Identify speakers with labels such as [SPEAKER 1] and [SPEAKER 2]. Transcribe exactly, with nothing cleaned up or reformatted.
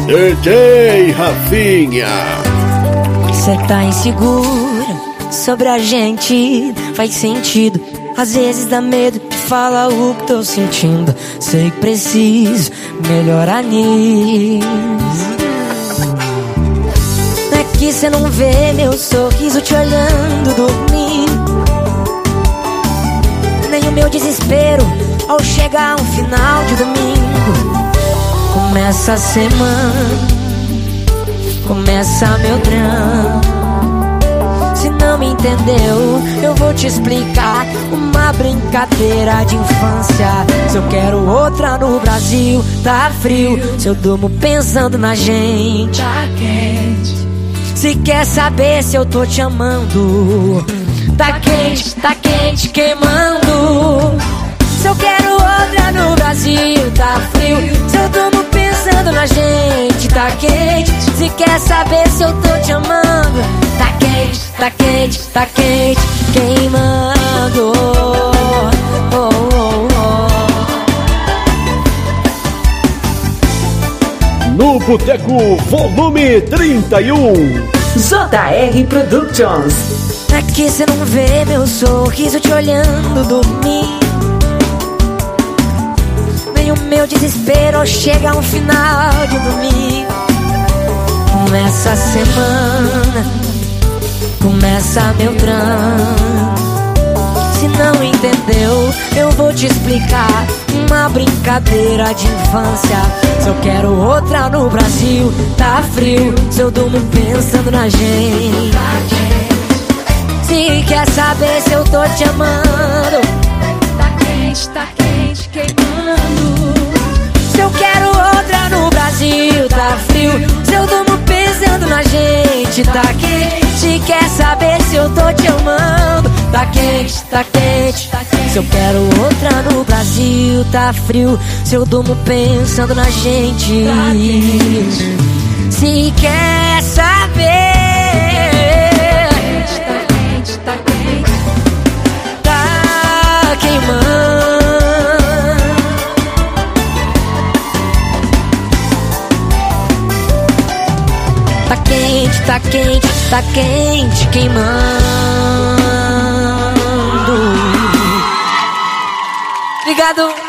[SPEAKER 1] D J Rafinha.
[SPEAKER 2] Cê tá insegura sobre a gente, faz sentido. Às vezes dá medo de falar o que tô sentindo. Sei que preciso melhorar nisso. Não é que cê não vê meu sorriso te olhando dormindo, nem o meu desespero ao chegar um final de domingo. Começa a semana, começa meu drama. Se não me entendeu, eu vou te explicar. Uma brincadeira de infância. Se eu quero outra no Brasil, tá frio. Se eu durmo pensando na gente, tá quente. Se quer saber se eu tô te amando, tá quente, tá quente, queimando. Se eu quero outra no Brasil, tá frio. Se eu durmo pensando na gente, tá quente. Se quer saber se eu tô te amando, tá quente, tá quente, tá quente, queimando. Oh, oh,
[SPEAKER 1] oh. No Boteco Volume trinta e um,
[SPEAKER 3] J R Productions.
[SPEAKER 2] É que cê não vê meu sorriso te olhando dormir, nem o meu desespero ao chegar um final de domingo. Começa a semana, começa meu drama. Se não entendeu, eu vou te explicar. Uma brincadeira de infância. Se eu quero outra no Brasil, tá frio. Se eu durmo pensando na gente, se quer saber se eu tô te amando, tá quente, tá quente, queimando. Se eu quero outra no Brasil, tá frio. Se eu durmo pensando na gente, tá quente. Se quer saber se eu tô te amando, tá quente, tá quente, tá quente. Se eu quero outra no Brasil, tá frio. Se eu durmo pensando na gente, tá quente. Se quer saber, tá quente, tá quente, tá queimando. Tá quente, tá quente, tá quente, queimando. Obrigado.